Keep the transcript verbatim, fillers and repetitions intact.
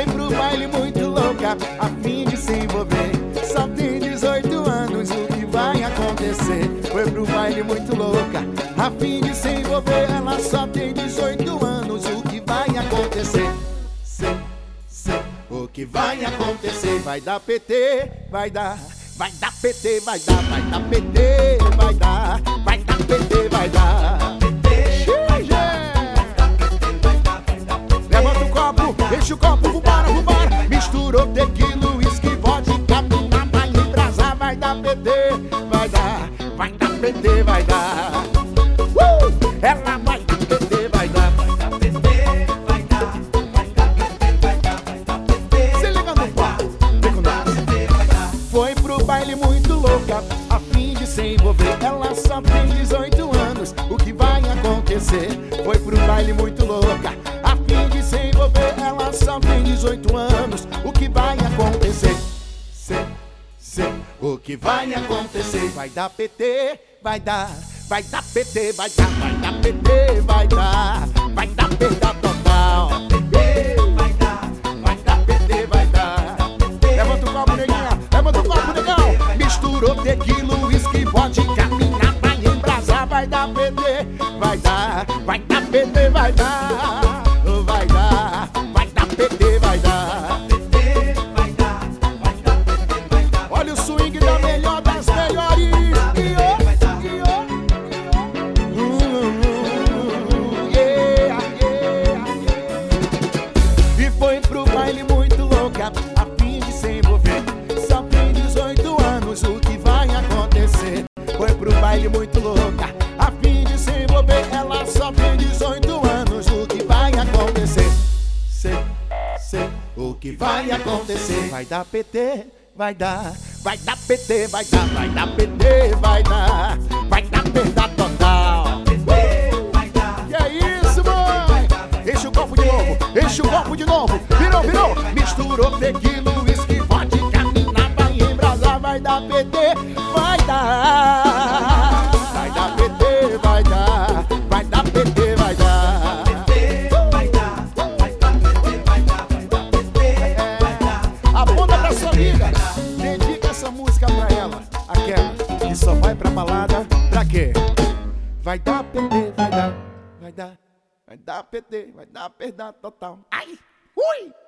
pro baile muito louca, a fim de se envolver. Só tem dezoito anos, o que vai acontecer? Foi pro baile muito louca, a fim de se envolver. Ela só tem dezoito anos, o que vai acontecer? Sei, sei, o que vai acontecer? Vai dar P T, vai dar, vai dar P T, vai dar, vai dar P T, vai dar, vai dar P T, vai dar. Levanta o copo, enche o copo, vambora, vambora. Misturou tequila, uísque, vodka, mina, vai embrasar, vai dar P T, vai dar, vai dar P T, vai dar. Uh! Ela vai dar P T, vai dar, vai dar P T, vai dar, vai dar P T, vai dar, vai dar P T. Se liga no quarto, vem com nós. Foi pro baile muito louca, a fim de se envolver. Ela só tem dezoito anos, o que vai acontecer? Foi pro baile muito louca, a fim de se envolver. Ela só tem dezoito anos, o que vai acontecer? Sei, sei, o que vai acontecer? Vai dar P T, vai dar, vai dar P T, vai dar, vai dar P T, vai dar, vai dar perda total. Vai dar, vai dar P T, vai dar. Levanta o copo, neguinha, levanta o copo, negão. Misturou tequila, uísque, vodka, mina, vai embrasar, vai dar P T, vai dar, vai dar P T, vai dar. Vai dar, vai dar P T, vai dar. Vai dar, vai dar P T, vai dar. Olha o swing da melhor das melhores. E foi pro baile muito louca, a fim de se envolver. Só tem dezoito anos, o que vai acontecer? Foi pro baile muito louca, a fim de se envolver. Ela só tem dezoito anos, o que vai acontecer? Sei, sei, o que vai acontecer? Vai dar P T, vai dar, vai dar P T, vai dar, vai dar P T, vai dar, vai dar perda total. Que é isso, mãe? Enche o copo de novo, enche o copo de novo. Virou, virou. Misturou tequila, uísque, vodka, mina, vai embrasar, vai dar P T, vai dar. Vai dar P T, vai dar, vai dar P T, vai dar. Vai dar, vai dar P T, vai dar, vai dar P T, vai dar. Aponta pra sua amiga, dedica essa música pra ela, aquela que só vai pra balada, pra quê? Vai dar P T, vai dar, vai dar, vai dar P T, vai dar perda total. Ai, ui!